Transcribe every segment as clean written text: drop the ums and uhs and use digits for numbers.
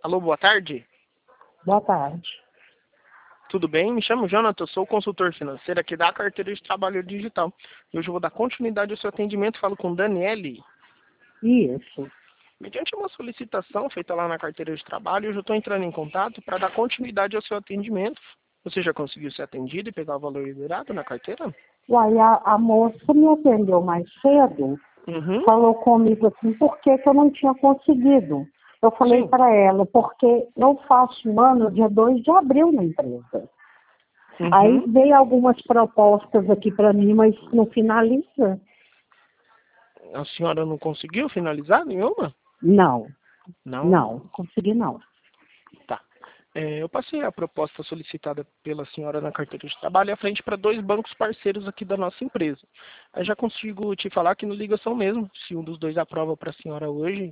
Alô, boa tarde. Boa tarde. Tudo bem? Me chamo Jonathan, sou consultor financeiro aqui da Carteira de Trabalho Digital. E hoje eu vou dar continuidade ao seu atendimento. Falo com Daniele. Isso. Mediante uma solicitação feita lá na Carteira de Trabalho, hoje eu estou entrando em contato para dar continuidade ao seu atendimento. Você já conseguiu ser atendido e pegar o valor liberado na carteira? Uai, a moça me atendeu mais cedo, Uhum. falou comigo assim, por que que eu não tinha conseguido? Eu falei Sim. para ela, porque eu faço um ano dia 2 de abril na empresa. Aí Uhum. veio algumas propostas aqui para mim, mas não finaliza. A senhora não conseguiu finalizar nenhuma? Não, Não. não, consegui não. Tá. Eu passei a proposta solicitada pela senhora na carteira de trabalho à frente para 2 bancos parceiros aqui da nossa empresa. Eu já consigo te falar que no ligação mesmo, se um dos dois aprova para a senhora hoje.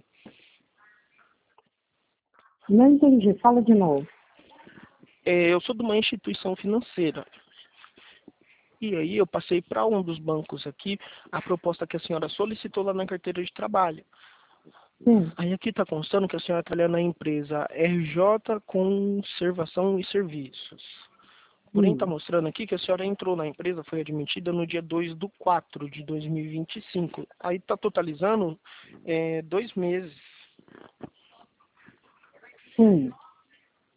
Não entendi, fala de novo. Eu sou de uma instituição financeira. E aí eu passei para um dos bancos aqui a proposta que a senhora solicitou lá na carteira de trabalho. Sim. Aí aqui está constando que a senhora trabalha na empresa RJ Conservação e Serviços. Porém, está mostrando aqui que a senhora entrou na empresa, foi admitida no dia 2/4 de 2025. Aí está totalizando 2 meses. Sim.